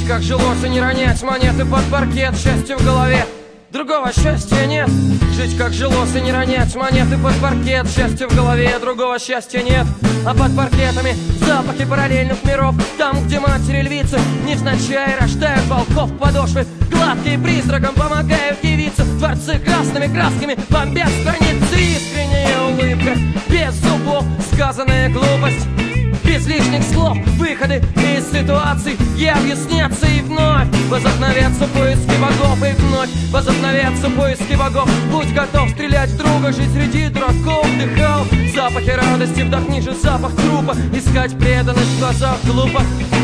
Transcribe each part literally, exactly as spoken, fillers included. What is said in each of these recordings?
Жить как жилось и не ронять монеты под паркет. Счастье в голове, другого счастья нет. Жить как жилось и не ронять монеты под паркет. Счастье в голове, другого счастья нет. А под паркетами запахи параллельных миров. Там, где матери львицы невзначай рождают волков. Подошвы гладкие призракам помогают явиться. Дворцы красными красками бомбят страницы. Искренняя улыбка, без зубов сказанная глупость, без лишних слов, выходы из ситуаций явью снятся и вновь возобновятся поиски богов. И вновь возобновятся поиски богов. Будь готов стрелять в друга, жить среди дураков. Вдыхал запахи радости, вдохни же запах трупа. Искать преданность в глазах глупо.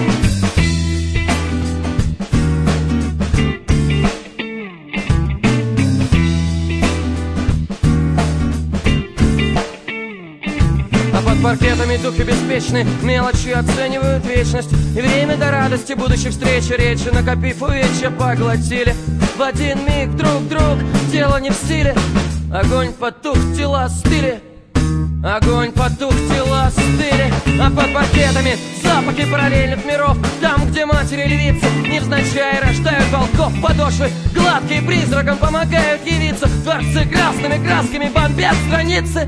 Под паркетами духи беспечны, мелочи оценивают вечность. И время до радости будущих встреч и речи, накопив увечья, поглотили в один миг друг друг. Дело не в стиле, огонь потух, тела стыли. Огонь потух, тела стыли. А под паркетами запахи параллельных миров. Там, где матери львицы невзначай рождают волков. Подошвы гладкие призракам помогают явиться. Дворцы красными красками бомбят страницы.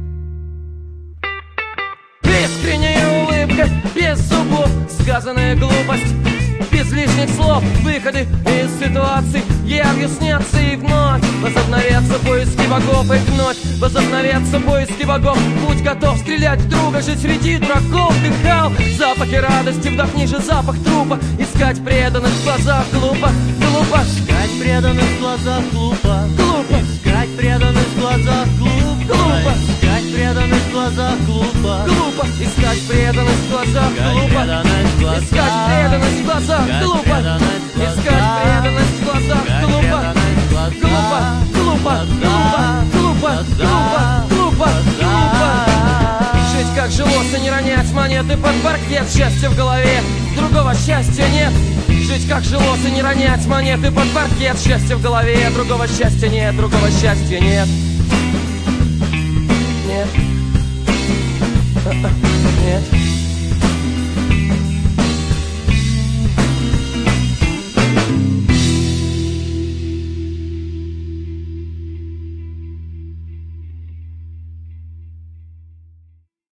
Искренняя улыбка, без зубов сказанная глупость, без лишних слов, выходы из ситуаций явью снятся и вновь возобновятся поиски богов. И вновь возобновятся поиски богов. Будь готов стрелять в друга, жить среди дураков. Вдыхал запахи радости, вдохни же запах трупа. Искать преданность в глазах глупо, глупо. Искать преданность в глазах глупо, глупо. Искать преданность в глазах глупо, глупо. Искать преданность в глазах глупо, глупо. Искать преданность в глазах глупо. Искать преданность в глазах глупо. Искать преданность в глазах глупо. Глупо, глупо, глупо, глупо, глупо, глупо, глупо. Жить как жилось и не ронять монеты под паркет. Счастье в голове, другого счастья нет. Жить как жилось и не ронять монеты под паркет. Счастье в голове, другого счастья нет, другого счастья нет.